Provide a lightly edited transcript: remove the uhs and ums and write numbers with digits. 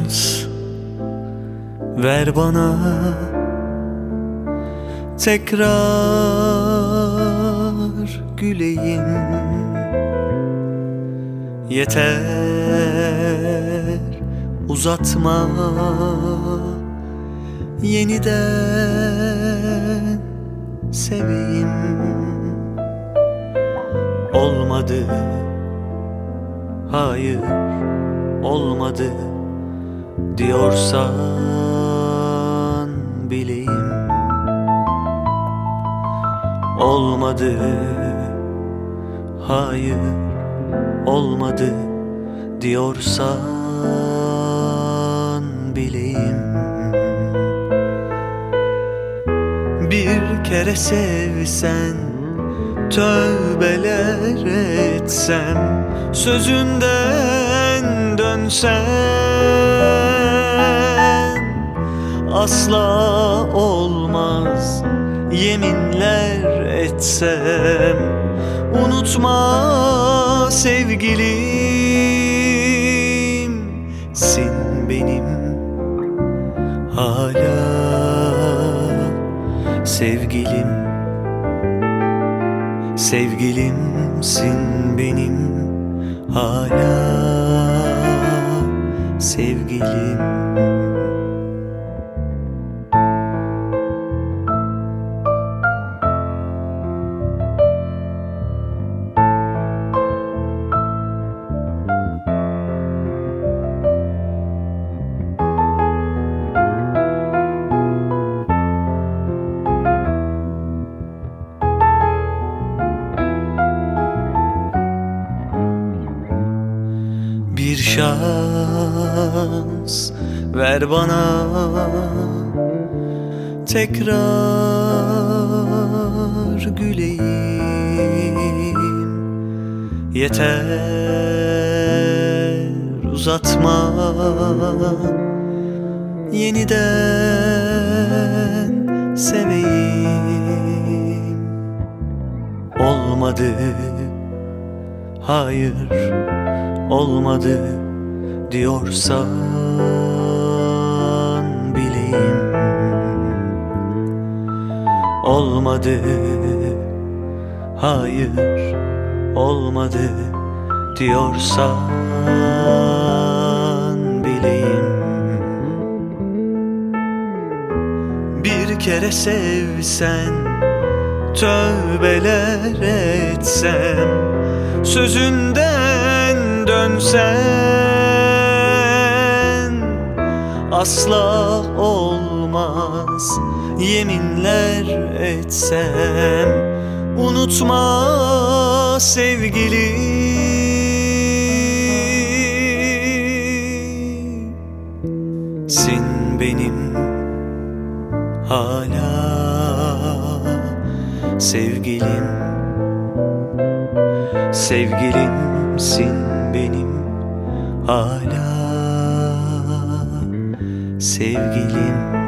şans ver bana, tekrar güleyim. Yeter uzatma, yeniden seveyim. Olmadı, hayır olmadı diyorsan bileyim. Olmadı, hayır olmadı diyorsan bileyim. Bir kere sevsen, tövbeler etsem, sözünden dönsen, asla olmaz yeminler etsem. Unutma sevgilimsin benim hala, sevgilim. Sevgilimsin benim hala, sevgilim. Bir şans ver bana, tekrar güleyim. Yeter uzatma, yeniden seveyim. Olmadı, hayır olmadı diyorsan bileyim. Olmadı, hayır olmadı diyorsan bileyim. Bir kere sevsen, tövbeler etsem, sözünden dönsen, asla olmaz yeminler etsem. Unutma sevgilimsin benim hala, sevgilim. Sevgilimsin benim hala, sevgilim.